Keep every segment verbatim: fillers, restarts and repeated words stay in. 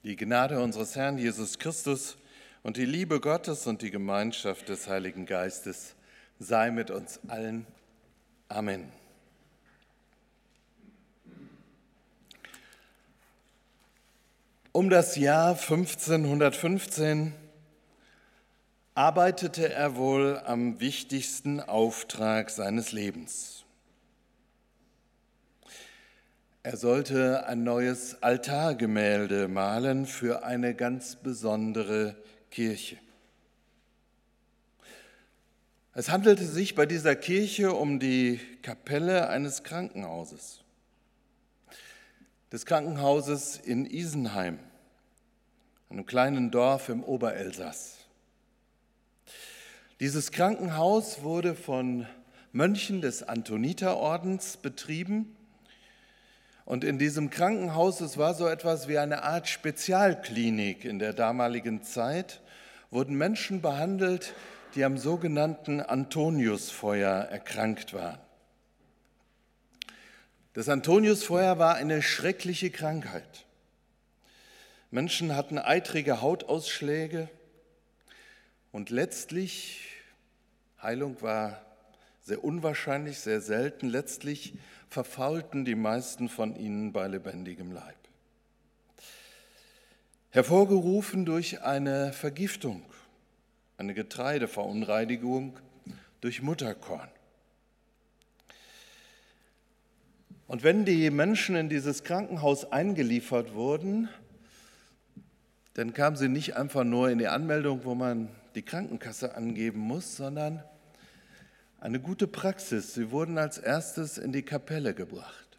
Die Gnade unseres Herrn Jesus Christus und die Liebe Gottes und die Gemeinschaft des Heiligen Geistes sei mit uns allen. Amen. Um das Jahr fünfzehnhundertfünfzehn arbeitete er wohl am wichtigsten Auftrag seines Lebens. Er sollte ein neues Altargemälde malen für eine ganz besondere Kirche. Es handelte sich bei dieser Kirche um die Kapelle eines Krankenhauses, des Krankenhauses in Isenheim, einem kleinen Dorf im Oberelsass. Dieses Krankenhaus wurde von Mönchen des Antoniterordens betrieben. Und in diesem Krankenhaus, es war so etwas wie eine Art Spezialklinik in der damaligen Zeit, wurden Menschen behandelt, die am sogenannten Antoniusfeuer erkrankt waren. Das Antoniusfeuer war eine schreckliche Krankheit. Menschen hatten eitrige Hautausschläge und letztlich, Heilung war sehr unwahrscheinlich, sehr selten, letztlich verfaulten die meisten von ihnen bei lebendigem Leib. Hervorgerufen durch eine Vergiftung, eine Getreideverunreinigung durch Mutterkorn. Und wenn die Menschen in dieses Krankenhaus eingeliefert wurden, dann kamen sie nicht einfach nur in die Anmeldung, wo man die Krankenkasse angeben muss, sondern eine gute Praxis. Sie wurden als erstes in die Kapelle gebracht.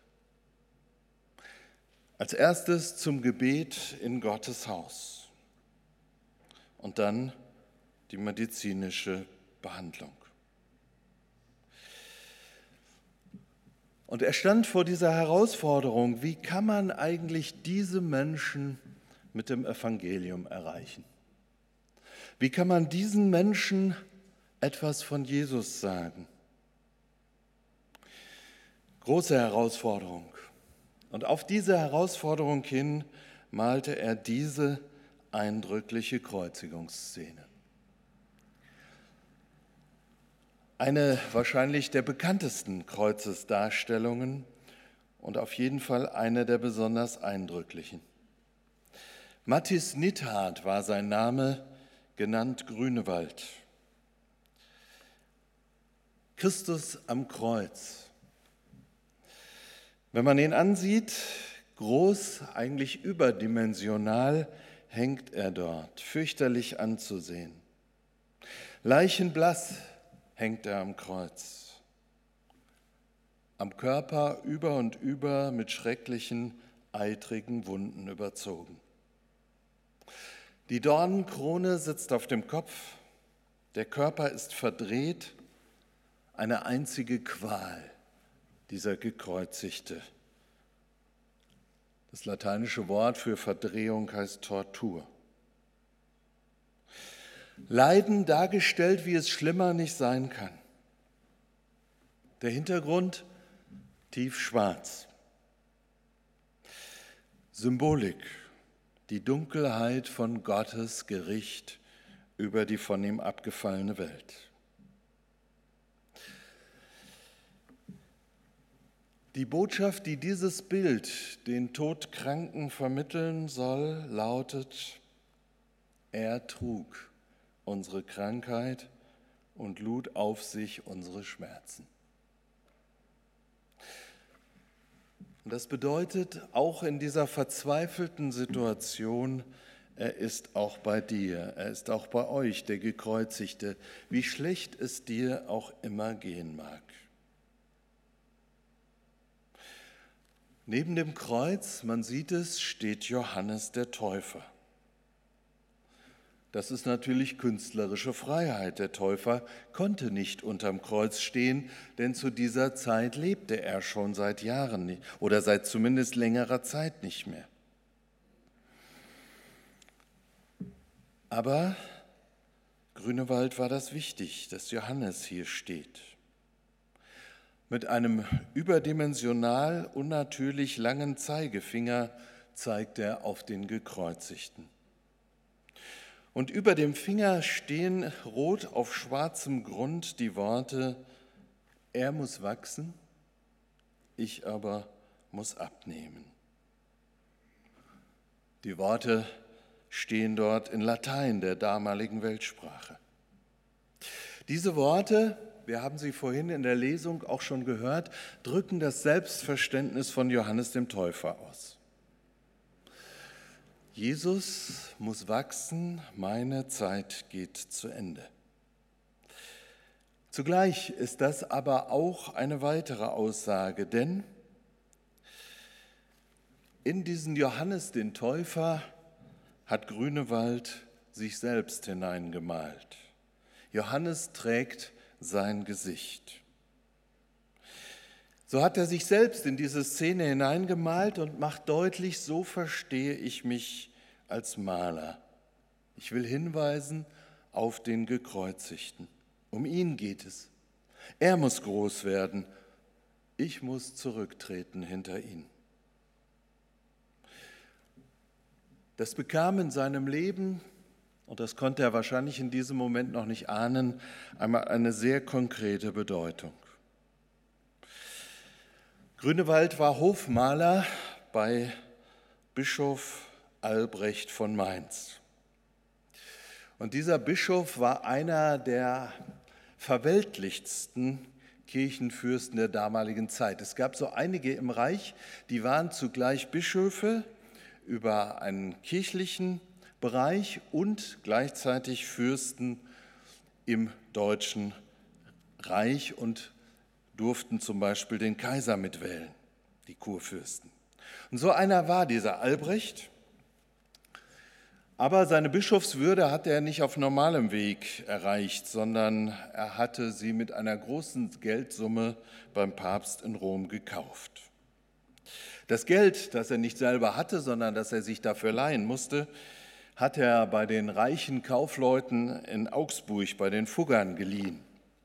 Als erstes zum Gebet in Gottes Haus. Und dann die medizinische Behandlung. Und er stand vor dieser Herausforderung, wie kann man eigentlich diese Menschen mit dem Evangelium erreichen? Wie kann man diesen Menschen etwas von Jesus sagen? Große Herausforderung. Und auf diese Herausforderung hin malte er diese eindrückliche Kreuzigungsszene. Eine wahrscheinlich der bekanntesten Kreuzesdarstellungen und auf jeden Fall eine der besonders eindrücklichen. Mathis Nittard war sein Name, genannt Grünewald. Christus am Kreuz. Wenn man ihn ansieht, groß, eigentlich überdimensional, hängt er dort, fürchterlich anzusehen. Leichenblass hängt er am Kreuz. Am Körper über und über mit schrecklichen, eitrigen Wunden überzogen. Die Dornenkrone sitzt auf dem Kopf, der Körper ist verdreht, eine einzige Qual, dieser Gekreuzigte. Das lateinische Wort für Verdrehung heißt Tortur. Leiden dargestellt, wie es schlimmer nicht sein kann. Der Hintergrund tiefschwarz. Symbolik, die Dunkelheit von Gottes Gericht über die von ihm abgefallene Welt. Die Botschaft, die dieses Bild den Todkranken vermitteln soll, lautet: Er trug unsere Krankheit und lud auf sich unsere Schmerzen. Und das bedeutet, auch in dieser verzweifelten Situation, er ist auch bei dir, er ist auch bei euch, der Gekreuzigte, wie schlecht es dir auch immer gehen mag. Neben dem Kreuz, man sieht es, steht Johannes der Täufer. Das ist natürlich künstlerische Freiheit. Der Täufer konnte nicht unterm Kreuz stehen, denn zu dieser Zeit lebte er schon seit Jahren nicht, oder seit zumindest längerer Zeit nicht mehr. Aber Grünewald war das wichtig, dass Johannes hier steht. Mit einem überdimensional unnatürlich langen Zeigefinger zeigt er auf den Gekreuzigten. Und über dem Finger stehen rot auf schwarzem Grund die Worte: Er muss wachsen, ich aber muss abnehmen. Die Worte stehen dort in Latein, der damaligen Weltsprache. Diese Worte, wir haben sie vorhin in der Lesung auch schon gehört, drücken das Selbstverständnis von Johannes dem Täufer aus. Jesus muss wachsen, meine Zeit geht zu Ende. Zugleich ist das aber auch eine weitere Aussage, denn in diesen Johannes den Täufer hat Grünewald sich selbst hineingemalt. Johannes trägt sein Gesicht. So hat er sich selbst in diese Szene hineingemalt und macht deutlich: So verstehe ich mich als Maler. Ich will hinweisen auf den Gekreuzigten. Um ihn geht es. Er muss groß werden. Ich muss zurücktreten hinter ihn. Das bekam in seinem Leben, und das konnte er wahrscheinlich in diesem Moment noch nicht ahnen, einmal eine sehr konkrete Bedeutung. Grünewald war Hofmaler bei Bischof Albrecht von Mainz. Und dieser Bischof war einer der verweltlichtsten Kirchenfürsten der damaligen Zeit. Es gab so einige im Reich, die waren zugleich Bischöfe über einen kirchlichen Bereich und gleichzeitig Fürsten im Deutschen Reich und durften zum Beispiel den Kaiser mitwählen, die Kurfürsten. Und so einer war dieser Albrecht. Aber seine Bischofswürde hatte er nicht auf normalem Weg erreicht, sondern er hatte sie mit einer großen Geldsumme beim Papst in Rom gekauft. Das Geld, das er nicht selber hatte, sondern das er sich dafür leihen musste, hat er bei den reichen Kaufleuten in Augsburg, bei den Fuggern, geliehen.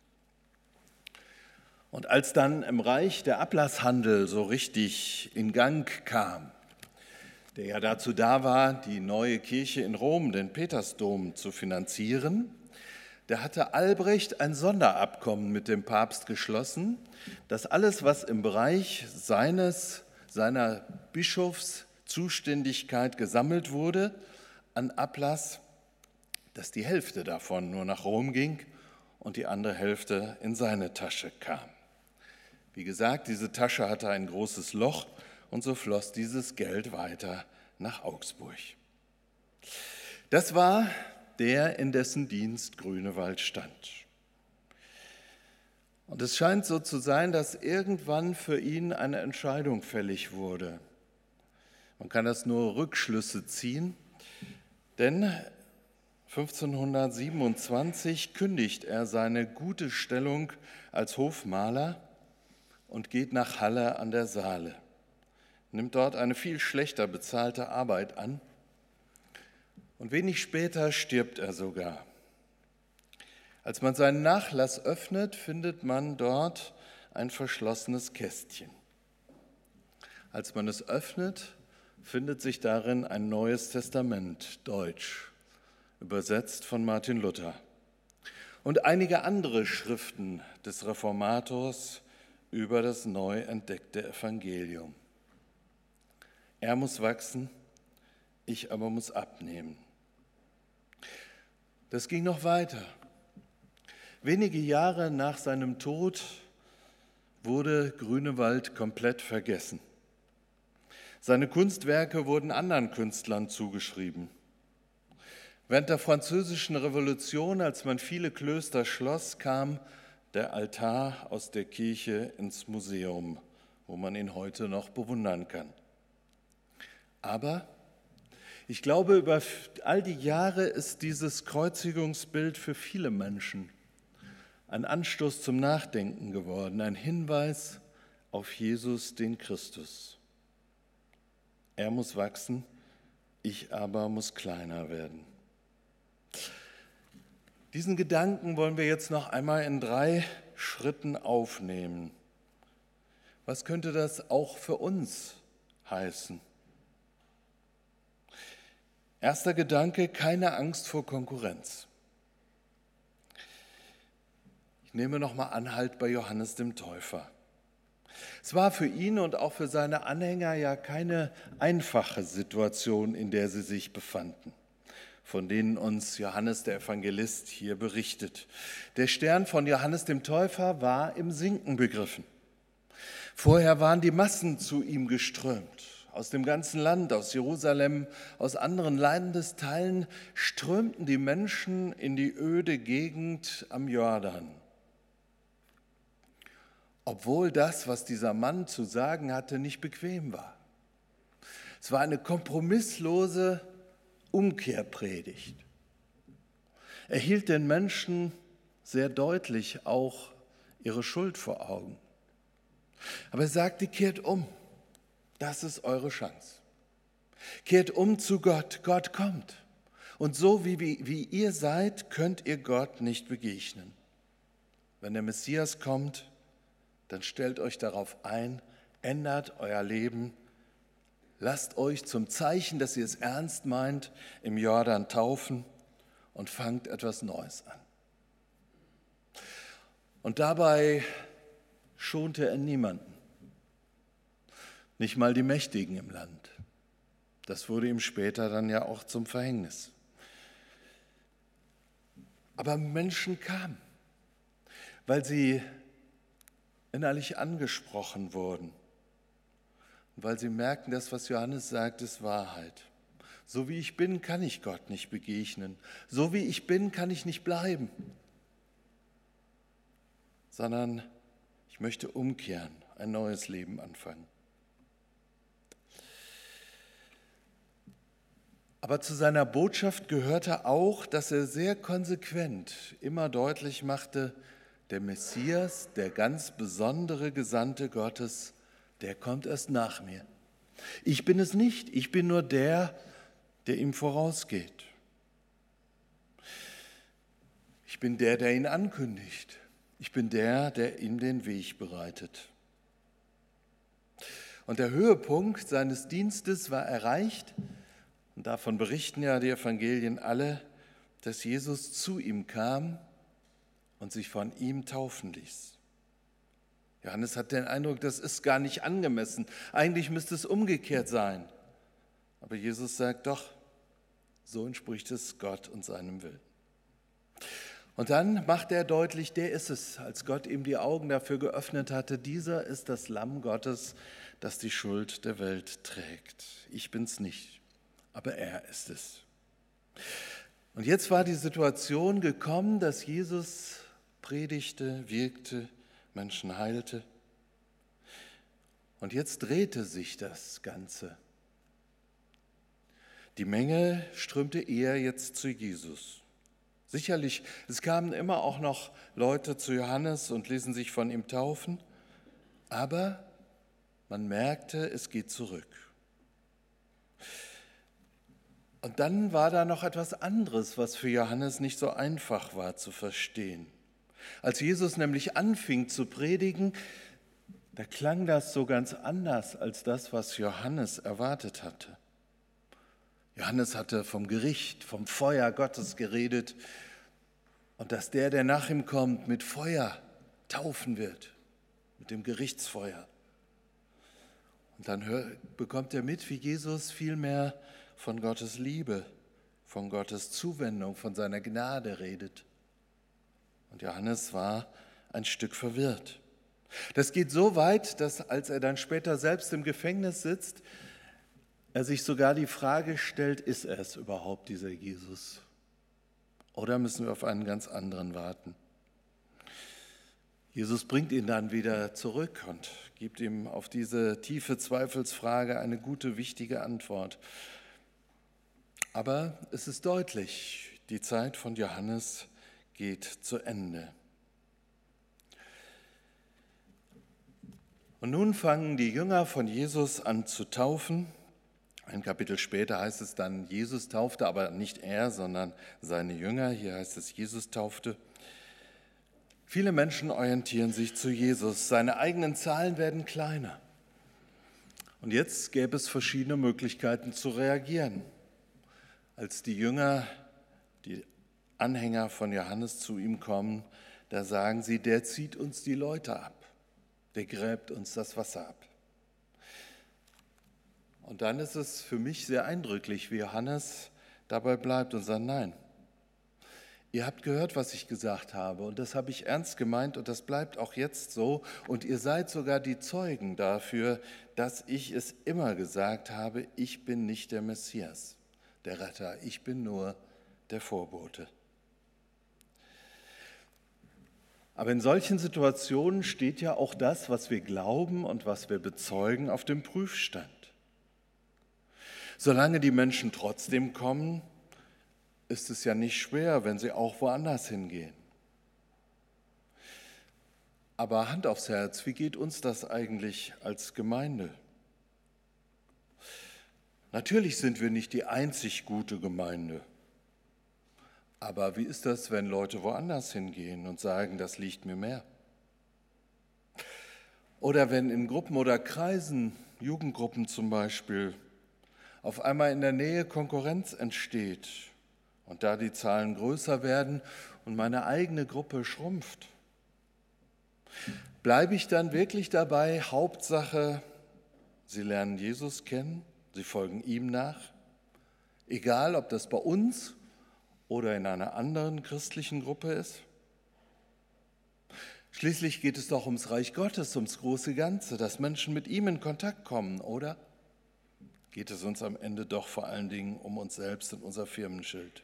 Und als dann im Reich der Ablasshandel so richtig in Gang kam, der ja dazu da war, die neue Kirche in Rom, den Petersdom, zu finanzieren, da hatte Albrecht ein Sonderabkommen mit dem Papst geschlossen, dass alles, was im Bereich seines, seiner Bischofszuständigkeit gesammelt wurde, an Ablass, dass die Hälfte davon nur nach Rom ging und die andere Hälfte in seine Tasche kam. Wie gesagt, diese Tasche hatte ein großes Loch und so floss dieses Geld weiter nach Augsburg. Das war der, in dessen Dienst Grünewald stand. Und es scheint so zu sein, dass irgendwann für ihn eine Entscheidung fällig wurde. Man kann das nur Rückschlüsse ziehen, denn fünfzehnhundertsiebenundzwanzig kündigt er seine gute Stellung als Hofmaler und geht nach Halle an der Saale, nimmt dort eine viel schlechter bezahlte Arbeit an und wenig später stirbt er sogar. Als man seinen Nachlass öffnet, findet man dort ein verschlossenes Kästchen. Als man es öffnet, findet sich darin ein Neues Testament, deutsch, übersetzt von Martin Luther, und einige andere Schriften des Reformators über das neu entdeckte Evangelium. Er muss wachsen, ich aber muss abnehmen. Das ging noch weiter. Wenige Jahre nach seinem Tod wurde Grünewald komplett vergessen. Seine Kunstwerke wurden anderen Künstlern zugeschrieben. Während der Französischen Revolution, als man viele Klöster schloss, kam der Altar aus der Kirche ins Museum, wo man ihn heute noch bewundern kann. Aber ich glaube, über all die Jahre ist dieses Kreuzigungsbild für viele Menschen ein Anstoß zum Nachdenken geworden, ein Hinweis auf Jesus, den Christus. Er muss wachsen, ich aber muss kleiner werden. Diesen Gedanken wollen wir jetzt noch einmal in drei Schritten aufnehmen. Was könnte das auch für uns heißen? Erster Gedanke, keine Angst vor Konkurrenz. Ich nehme nochmal Anhalt bei Johannes dem Täufer. Es war für ihn und auch für seine Anhänger ja keine einfache Situation, in der sie sich befanden, von denen uns Johannes der Evangelist hier berichtet. Der Stern von Johannes dem Täufer war im Sinken begriffen. Vorher waren die Massen zu ihm geströmt. Aus dem ganzen Land, aus Jerusalem, aus anderen Landesteilen strömten die Menschen in die öde Gegend am Jordan. Obwohl das, was dieser Mann zu sagen hatte, nicht bequem war. Es war eine kompromisslose Umkehrpredigt. Er hielt den Menschen sehr deutlich auch ihre Schuld vor Augen. Aber er sagte, kehrt um, das ist eure Chance. Kehrt um zu Gott, Gott kommt. Und so wie, wie, wie ihr seid, könnt ihr Gott nicht begegnen. Wenn der Messias kommt, dann stellt euch darauf ein, ändert euer Leben, lasst euch zum Zeichen, dass ihr es ernst meint, im Jordan taufen und fangt etwas Neues an. Und dabei schonte er niemanden, nicht mal die Mächtigen im Land. Das wurde ihm später dann ja auch zum Verhängnis. Aber Menschen kamen, weil sie innerlich angesprochen wurden. Und weil sie merkten, das, was Johannes sagt, ist Wahrheit. So wie ich bin, kann ich Gott nicht begegnen. So wie ich bin, kann ich nicht bleiben. Sondern ich möchte umkehren, ein neues Leben anfangen. Aber zu seiner Botschaft gehörte auch, dass er sehr konsequent immer deutlich machte, der Messias, der ganz besondere Gesandte Gottes, der kommt erst nach mir. Ich bin es nicht, ich bin nur der, der ihm vorausgeht. Ich bin der, der ihn ankündigt. Ich bin der, der ihm den Weg bereitet. Und der Höhepunkt seines Dienstes war erreicht, und davon berichten ja die Evangelien alle, dass Jesus zu ihm kam und sich von ihm taufen ließ. Johannes hat den Eindruck, das ist gar nicht angemessen. Eigentlich müsste es umgekehrt sein. Aber Jesus sagt doch, so entspricht es Gott und seinem Willen. Und dann macht er deutlich, der ist es, als Gott ihm die Augen dafür geöffnet hatte, dieser ist das Lamm Gottes, das die Schuld der Welt trägt. Ich bin's nicht, aber er ist es. Und jetzt war die Situation gekommen, dass Jesus predigte, wirkte, Menschen heilte. Und jetzt drehte sich das Ganze. Die Menge strömte eher jetzt zu Jesus. Sicherlich, es kamen immer auch noch Leute zu Johannes und ließen sich von ihm taufen, aber man merkte, es geht zurück. Und dann war da noch etwas anderes, was für Johannes nicht so einfach war zu verstehen. Als Jesus nämlich anfing zu predigen, da klang das so ganz anders als das, was Johannes erwartet hatte. Johannes hatte vom Gericht, vom Feuer Gottes geredet und dass der, der nach ihm kommt, mit Feuer taufen wird, mit dem Gerichtsfeuer. Und dann hör, bekommt er mit, wie Jesus vielmehr von Gottes Liebe, von Gottes Zuwendung, von seiner Gnade redet. Und Johannes war ein Stück verwirrt. Das geht so weit, dass als er dann später selbst im Gefängnis sitzt, er sich sogar die Frage stellt, ist er es überhaupt, dieser Jesus? Oder müssen wir auf einen ganz anderen warten? Jesus bringt ihn dann wieder zurück und gibt ihm auf diese tiefe Zweifelsfrage eine gute, wichtige Antwort. Aber es ist deutlich, die Zeit von Johannes geht zu Ende. Und nun fangen die Jünger von Jesus an zu taufen. Ein Kapitel später heißt es dann, Jesus taufte, aber nicht er, sondern seine Jünger. Hier heißt es, Jesus taufte. Viele Menschen orientieren sich zu Jesus. Seine eigenen Zahlen werden kleiner. Und jetzt gäbe es verschiedene Möglichkeiten zu reagieren. Als die Jünger, die Anhänger von Johannes zu ihm kommen, da sagen sie, der zieht uns die Leute ab, der gräbt uns das Wasser ab. Und dann ist es für mich sehr eindrücklich, wie Johannes dabei bleibt und sagt, nein, ihr habt gehört, was ich gesagt habe und das habe ich ernst gemeint und das bleibt auch jetzt so und ihr seid sogar die Zeugen dafür, dass ich es immer gesagt habe, ich bin nicht der Messias, der Retter, ich bin nur der Vorbote. Aber in solchen Situationen steht ja auch das, was wir glauben und was wir bezeugen, auf dem Prüfstand. Solange die Menschen trotzdem kommen, ist es ja nicht schwer, wenn sie auch woanders hingehen. Aber Hand aufs Herz, wie geht uns das eigentlich als Gemeinde? Natürlich sind wir nicht die einzig gute Gemeinde. Aber wie ist das, wenn Leute woanders hingehen und sagen, das liegt mir mehr? Oder wenn in Gruppen oder Kreisen, Jugendgruppen zum Beispiel, auf einmal in der Nähe Konkurrenz entsteht und da die Zahlen größer werden und meine eigene Gruppe schrumpft. Bleibe ich dann wirklich dabei, Hauptsache, sie lernen Jesus kennen, sie folgen ihm nach, egal ob das bei uns oder in einer anderen christlichen Gruppe ist? Schließlich geht es doch ums Reich Gottes, ums große Ganze, dass Menschen mit ihm in Kontakt kommen, oder? Geht es uns am Ende doch vor allen Dingen um uns selbst und unser Firmenschild?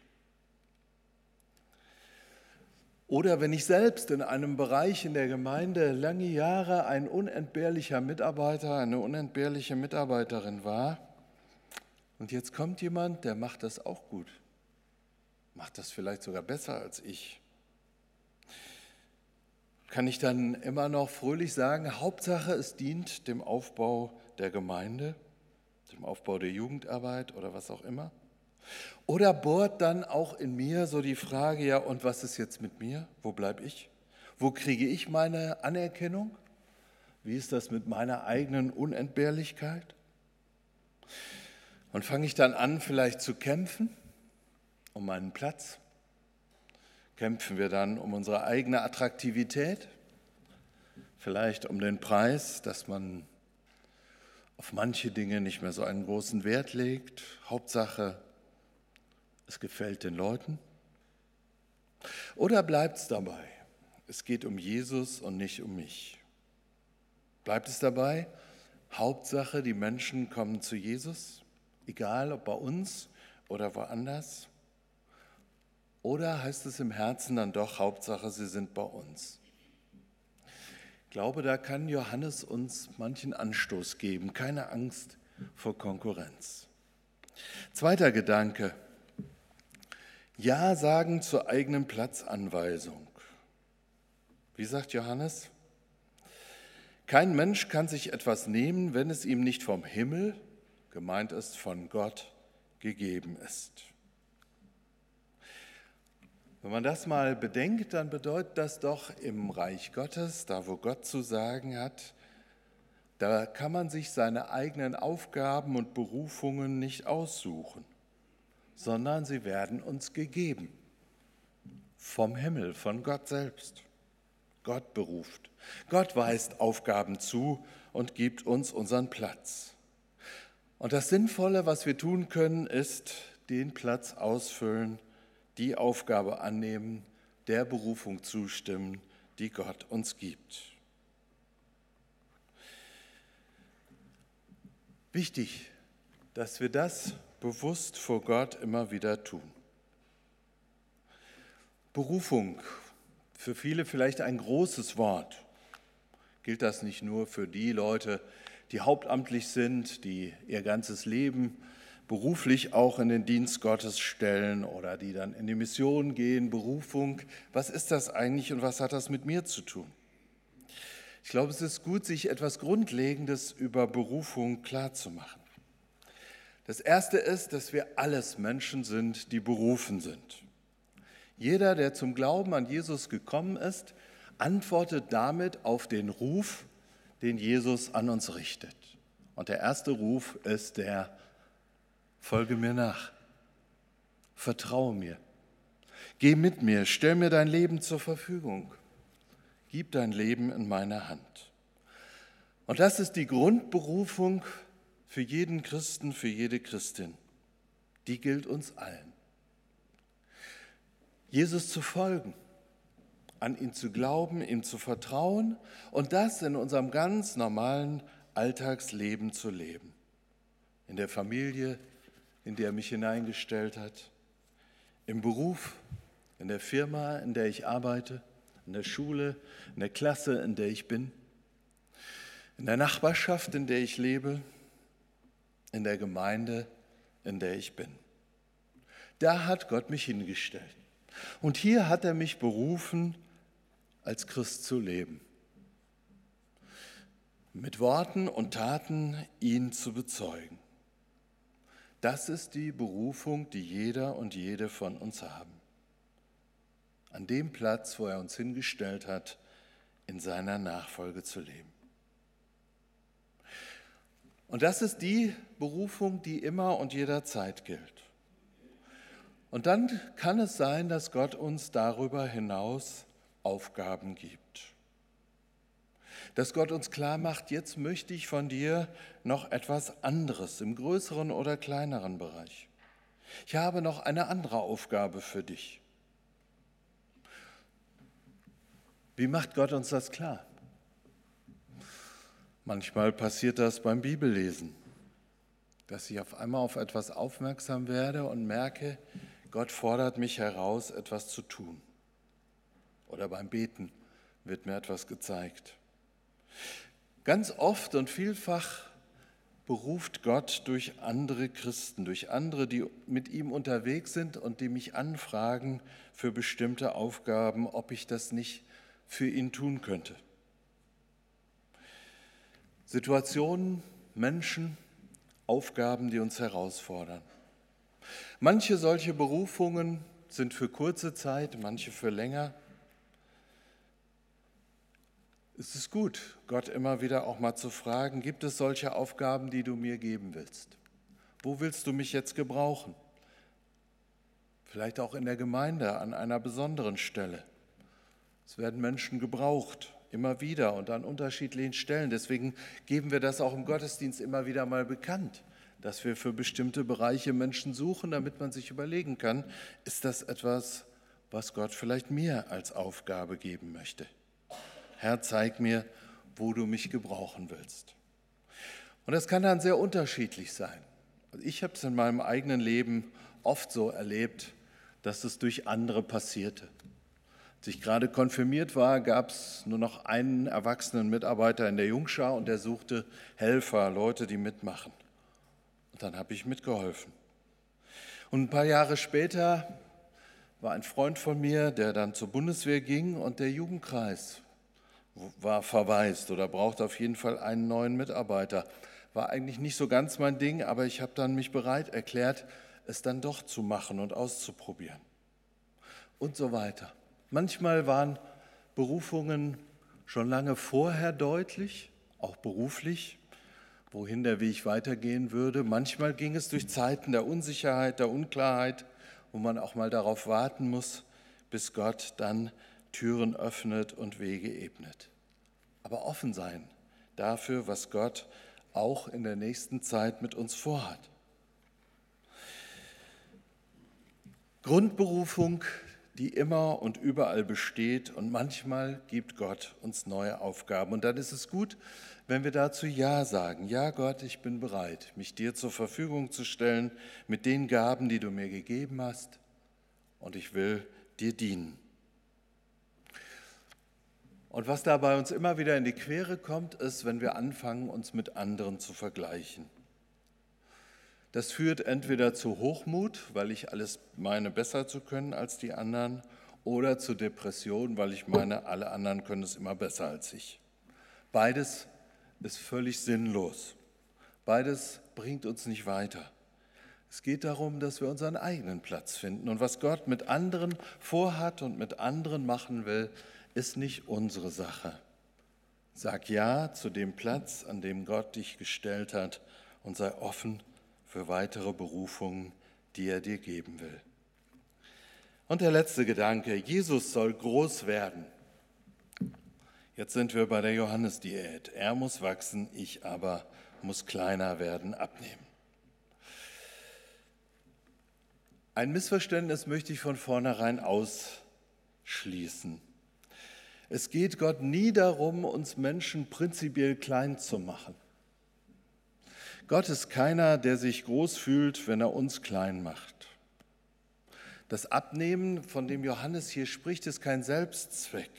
Oder wenn ich selbst in einem Bereich in der Gemeinde lange Jahre ein unentbehrlicher Mitarbeiter, eine unentbehrliche Mitarbeiterin war und jetzt kommt jemand, der macht das auch gut, macht das vielleicht sogar besser als ich. Kann ich dann immer noch fröhlich sagen, Hauptsache es dient dem Aufbau der Gemeinde, dem Aufbau der Jugendarbeit oder was auch immer? Oder bohrt dann auch in mir so die Frage, ja, und was ist jetzt mit mir? Wo bleibe ich? Wo kriege ich meine Anerkennung? Wie ist das mit meiner eigenen Unentbehrlichkeit? Und fange ich dann an, vielleicht zu kämpfen um meinen Platz? Kämpfen wir dann um unsere eigene Attraktivität? Vielleicht um den Preis, dass man auf manche Dinge nicht mehr so einen großen Wert legt? Hauptsache, es gefällt den Leuten? Oder bleibt es dabei? Es geht um Jesus und nicht um mich. Bleibt es dabei? Hauptsache, die Menschen kommen zu Jesus, egal ob bei uns oder woanders? Oder heißt es im Herzen dann doch, Hauptsache, sie sind bei uns? Ich glaube, da kann Johannes uns manchen Anstoß geben. Keine Angst vor Konkurrenz. Zweiter Gedanke. Ja sagen zur eigenen Platzanweisung. Wie sagt Johannes? Kein Mensch kann sich etwas nehmen, wenn es ihm nicht vom Himmel, gemeint ist von Gott, gegeben ist. Wenn man das mal bedenkt, dann bedeutet das doch im Reich Gottes, da wo Gott zu sagen hat, da kann man sich seine eigenen Aufgaben und Berufungen nicht aussuchen, sondern sie werden uns gegeben. Vom Himmel, von Gott selbst. Gott beruft. Gott weist Aufgaben zu und gibt uns unseren Platz. Und das Sinnvolle, was wir tun können, ist den Platz ausfüllen, die Aufgabe annehmen, der Berufung zustimmen, die Gott uns gibt. Wichtig, dass wir das bewusst vor Gott immer wieder tun. Berufung, für viele vielleicht ein großes Wort. Gilt das nicht nur für die Leute, die hauptamtlich sind, die ihr ganzes Leben beruflich auch in den Dienst Gottes stellen oder die dann in die Mission gehen, Berufung. Was ist das eigentlich und was hat das mit mir zu tun? Ich glaube, es ist gut, sich etwas Grundlegendes über Berufung klarzumachen. Das Erste ist, dass wir alles Menschen sind, die berufen sind. Jeder, der zum Glauben an Jesus gekommen ist, antwortet damit auf den Ruf, den Jesus an uns richtet. Und der erste Ruf ist der: Folge mir nach. Vertraue mir. Geh mit mir, stell mir dein Leben zur Verfügung. Gib dein Leben in meine Hand. Und das ist die Grundberufung für jeden Christen, für jede Christin. Die gilt uns allen. Jesus zu folgen, an ihn zu glauben, ihm zu vertrauen und das in unserem ganz normalen Alltagsleben zu leben. In der Familie, in die er mich hineingestellt hat, im Beruf, in der Firma, in der ich arbeite, in der Schule, in der Klasse, in der ich bin, in der Nachbarschaft, in der ich lebe, in der Gemeinde, in der ich bin. Da hat Gott mich hingestellt. Und hier hat er mich berufen, als Christ zu leben. Mit Worten und Taten ihn zu bezeugen. Das ist die Berufung, die jeder und jede von uns haben. An dem Platz, wo er uns hingestellt hat, in seiner Nachfolge zu leben. Und das ist die Berufung, die immer und jederzeit gilt. Und dann kann es sein, dass Gott uns darüber hinaus Aufgaben gibt. Dass Gott uns klar macht, jetzt möchte ich von dir noch etwas anderes im größeren oder kleineren Bereich. Ich habe noch eine andere Aufgabe für dich. Wie macht Gott uns das klar? Manchmal passiert das beim Bibellesen, dass ich auf einmal auf etwas aufmerksam werde und merke, Gott fordert mich heraus, etwas zu tun. Oder beim Beten wird mir etwas gezeigt. Ganz oft und vielfach beruft Gott durch andere Christen, durch andere, die mit ihm unterwegs sind und die mich anfragen für bestimmte Aufgaben, ob ich das nicht für ihn tun könnte. Situationen, Menschen, Aufgaben, die uns herausfordern. Manche solche Berufungen sind für kurze Zeit, manche für länger. Es ist gut, Gott immer wieder auch mal zu fragen, gibt es solche Aufgaben, die du mir geben willst? Wo willst du mich jetzt gebrauchen? Vielleicht auch in der Gemeinde an einer besonderen Stelle. Es werden Menschen gebraucht, immer wieder und an unterschiedlichen Stellen. Deswegen geben wir das auch im Gottesdienst immer wieder mal bekannt, dass wir für bestimmte Bereiche Menschen suchen, damit man sich überlegen kann, ist das etwas, was Gott vielleicht mir als Aufgabe geben möchte? Herr, zeig mir, wo du mich gebrauchen willst. Und das kann dann sehr unterschiedlich sein. Ich habe es in meinem eigenen Leben oft so erlebt, dass es durch andere passierte. Als ich gerade konfirmiert war, gab es nur noch einen erwachsenen Mitarbeiter in der Jungschar und der suchte Helfer, Leute, die mitmachen. Und dann habe ich mitgeholfen. Und ein paar Jahre später war ein Freund von mir, der dann zur Bundeswehr ging und der Jugendkreis war verwaist oder brauchte auf jeden Fall einen neuen Mitarbeiter. War eigentlich nicht so ganz mein Ding, aber ich habe dann mich bereit erklärt, es dann doch zu machen und auszuprobieren. Und so weiter. Manchmal waren Berufungen schon lange vorher deutlich, auch beruflich, wohin der Weg weitergehen würde. Manchmal ging es durch Zeiten der Unsicherheit, der Unklarheit, wo man auch mal darauf warten muss, bis Gott dann Türen öffnet und Wege ebnet. Aber offen sein dafür, was Gott auch in der nächsten Zeit mit uns vorhat. Grundberufung, die immer und überall besteht und manchmal gibt Gott uns neue Aufgaben. Und dann ist es gut, wenn wir dazu Ja sagen. Ja, Gott, ich bin bereit, mich dir zur Verfügung zu stellen mit den Gaben, die du mir gegeben hast und ich will dir dienen. Und was da bei uns immer wieder in die Quere kommt, ist, wenn wir anfangen, uns mit anderen zu vergleichen. Das führt entweder zu Hochmut, weil ich alles meine, besser zu können als die anderen, oder zu Depression, weil ich meine, alle anderen können es immer besser als ich. Beides ist völlig sinnlos. Beides bringt uns nicht weiter. Es geht darum, dass wir unseren eigenen Platz finden. Und was Gott mit anderen vorhat und mit anderen machen will, ist nicht unsere Sache. Sag Ja zu dem Platz, an dem Gott dich gestellt hat und sei offen für weitere Berufungen, die er dir geben will. Und der letzte Gedanke, Jesus soll groß werden. Jetzt sind wir bei der Johannesdiät. Er muss wachsen, ich aber muss kleiner werden, abnehmen. Ein Missverständnis möchte ich von vornherein ausschließen. Es geht Gott nie darum, uns Menschen prinzipiell klein zu machen. Gott ist keiner, der sich groß fühlt, wenn er uns klein macht. Das Abnehmen, von dem Johannes hier spricht, ist kein Selbstzweck.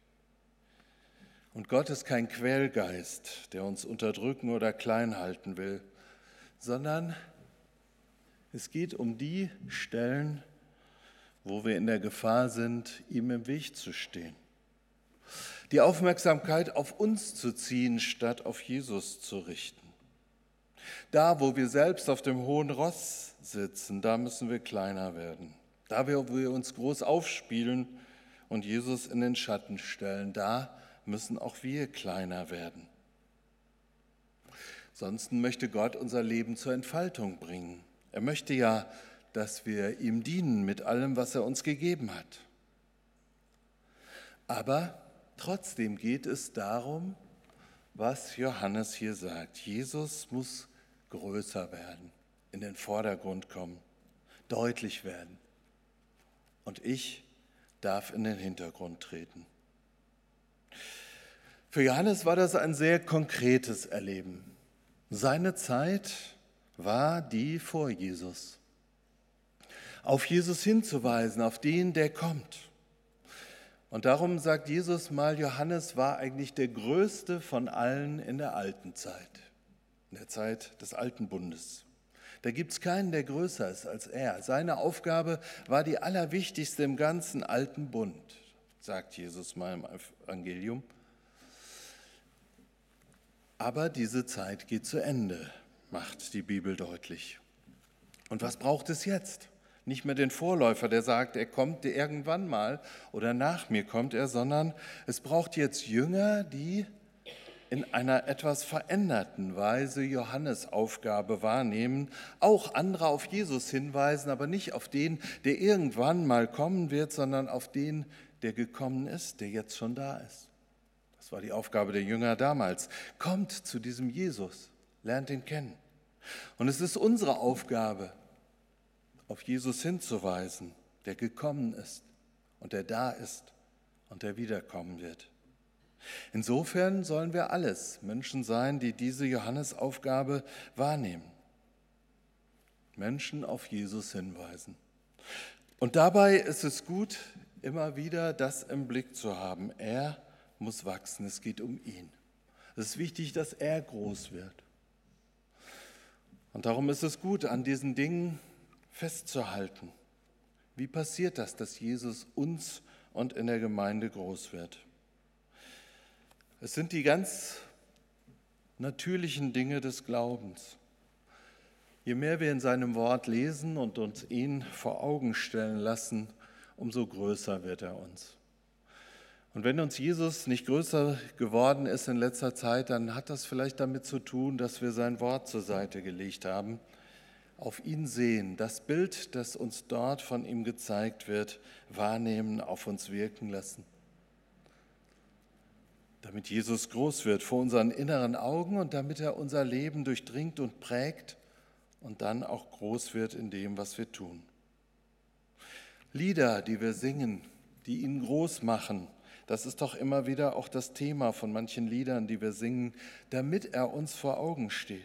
Und Gott ist kein Quälgeist, der uns unterdrücken oder klein halten will, sondern es geht um die Stellen, wo wir in der Gefahr sind, ihm im Weg zu stehen. Die Aufmerksamkeit auf uns zu ziehen, statt auf Jesus zu richten. Da, wo wir selbst auf dem hohen Ross sitzen, da müssen wir kleiner werden. Da, wo wir uns groß aufspielen und Jesus in den Schatten stellen, da müssen auch wir kleiner werden. Sonst möchte Gott unser Leben zur Entfaltung bringen. Er möchte ja, dass wir ihm dienen mit allem, was er uns gegeben hat. Aber trotzdem geht es darum, was Johannes hier sagt. Jesus muss größer werden, in den Vordergrund kommen, deutlich werden. Und ich darf in den Hintergrund treten. Für Johannes war das ein sehr konkretes Erleben. Seine Zeit war die vor Jesus. Auf Jesus hinzuweisen, auf den, der kommt. Und darum sagt Jesus mal, Johannes war eigentlich der Größte von allen in der alten Zeit, in der Zeit des Alten Bundes. Da gibt es keinen, der größer ist als er. Seine Aufgabe war die allerwichtigste im ganzen Alten Bund, sagt Jesus mal im Evangelium. Aber diese Zeit geht zu Ende, macht die Bibel deutlich. Und was braucht es jetzt? Nicht mehr den Vorläufer, der sagt, er kommt irgendwann mal oder nach mir kommt er, sondern es braucht jetzt Jünger, die in einer etwas veränderten Weise Johannes Aufgabe wahrnehmen, auch andere auf Jesus hinweisen, aber nicht auf den, der irgendwann mal kommen wird, sondern auf den, der gekommen ist, der jetzt schon da ist. Das war die Aufgabe der Jünger damals. Kommt zu diesem Jesus, lernt ihn kennen. Und es ist unsere Aufgabe, auf Jesus hinzuweisen, der gekommen ist und der da ist und der wiederkommen wird. Insofern sollen wir alles Menschen sein, die diese Johannesaufgabe wahrnehmen. Menschen auf Jesus hinweisen. Und dabei ist es gut, immer wieder das im Blick zu haben. Er muss wachsen, es geht um ihn. Es ist wichtig, dass er groß wird. Und darum ist es gut, an diesen Dingen festzuhalten. Wie passiert das, dass Jesus uns und in der Gemeinde groß wird? Es sind die ganz natürlichen Dinge des Glaubens. Je mehr wir in seinem Wort lesen und uns ihn vor Augen stellen lassen, umso größer wird er uns. Und wenn uns Jesus nicht größer geworden ist in letzter Zeit, dann hat das vielleicht damit zu tun, dass wir sein Wort zur Seite gelegt haben, auf ihn sehen, das Bild, das uns dort von ihm gezeigt wird, wahrnehmen, auf uns wirken lassen. Damit Jesus groß wird vor unseren inneren Augen und damit er unser Leben durchdringt und prägt und dann auch groß wird in dem, was wir tun. Lieder, die wir singen, die ihn groß machen, das ist doch immer wieder auch das Thema von manchen Liedern, die wir singen, damit er uns vor Augen steht.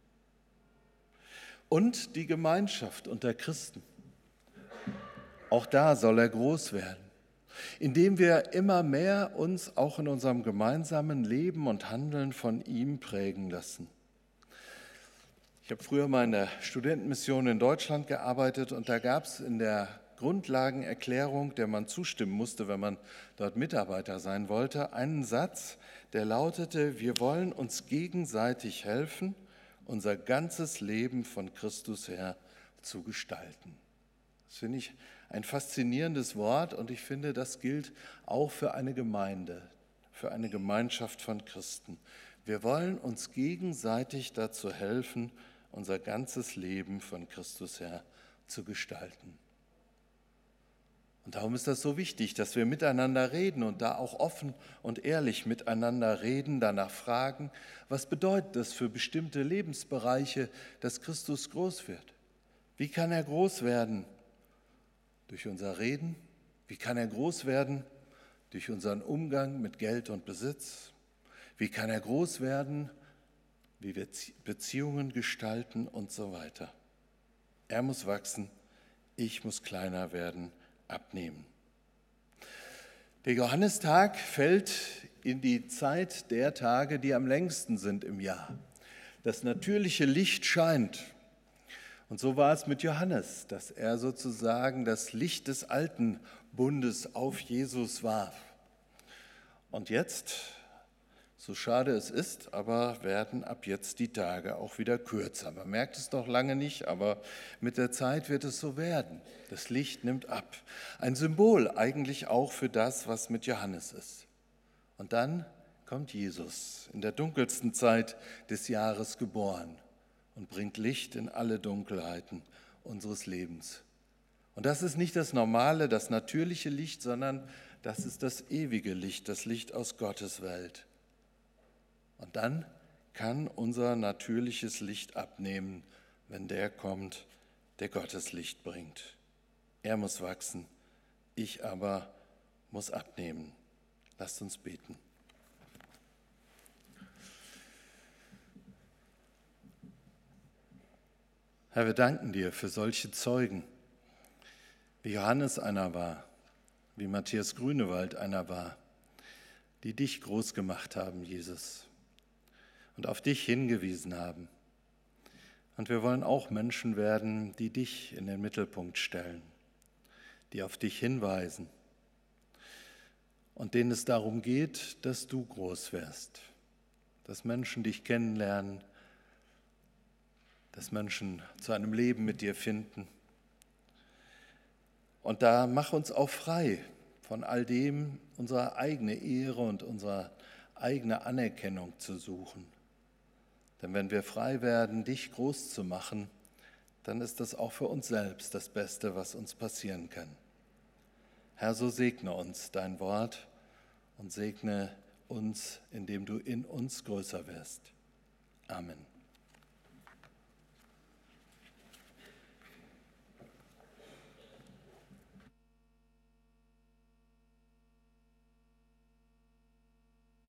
Und die Gemeinschaft unter Christen. Auch da soll er groß werden, indem wir immer mehr uns auch in unserem gemeinsamen Leben und Handeln von ihm prägen lassen. Ich habe früher mal in der Studentenmission in Deutschland gearbeitet und da gab es in der Grundlagenerklärung, der man zustimmen musste, wenn man dort Mitarbeiter sein wollte, einen Satz, der lautete: Wir wollen uns gegenseitig helfen, unser ganzes Leben von Christus her zu gestalten. Das finde ich ein faszinierendes Wort und ich finde, das gilt auch für eine Gemeinde, für eine Gemeinschaft von Christen. Wir wollen uns gegenseitig dazu helfen, unser ganzes Leben von Christus her zu gestalten. Und darum ist das so wichtig, dass wir miteinander reden und da auch offen und ehrlich miteinander reden, danach fragen, was bedeutet das für bestimmte Lebensbereiche, dass Christus groß wird? Wie kann er groß werden? Durch unser Reden? Wie kann er groß werden? Durch unseren Umgang mit Geld und Besitz? Wie kann er groß werden? Wie wir Beziehungen gestalten und so weiter. Er muss wachsen, ich muss kleiner werden, abnehmen. Der Johannistag fällt in die Zeit der Tage, die am längsten sind im Jahr. Das natürliche Licht scheint. Und so war es mit Johannes, dass er sozusagen das Licht des alten Bundes auf Jesus warf. Und jetzt, so schade es ist, aber werden ab jetzt die Tage auch wieder kürzer. Man merkt es noch lange nicht, aber mit der Zeit wird es so werden. Das Licht nimmt ab. Ein Symbol eigentlich auch für das, was mit Johannes ist. Und dann kommt Jesus in der dunkelsten Zeit des Jahres geboren und bringt Licht in alle Dunkelheiten unseres Lebens. Und das ist nicht das normale, das natürliche Licht, sondern das ist das ewige Licht, das Licht aus Gottes Welt. Und dann kann unser natürliches Licht abnehmen, wenn der kommt, der Gottes Licht bringt. Er muss wachsen, ich aber muss abnehmen. Lasst uns beten. Herr, wir danken dir für solche Zeugen, wie Johannes einer war, wie Matthias Grünewald einer war, die dich groß gemacht haben, Jesus, und auf dich hingewiesen haben. Und wir wollen auch Menschen werden, die dich in den Mittelpunkt stellen, die auf dich hinweisen und denen es darum geht, dass du groß wirst, dass Menschen dich kennenlernen, dass Menschen zu einem Leben mit dir finden. Und da mach uns auch frei von all dem, unsere eigene Ehre und unsere eigene Anerkennung zu suchen. Denn wenn wir frei werden, dich groß zu machen, dann ist das auch für uns selbst das Beste, was uns passieren kann. Herr, so segne uns dein Wort und segne uns, indem du in uns größer wirst. Amen.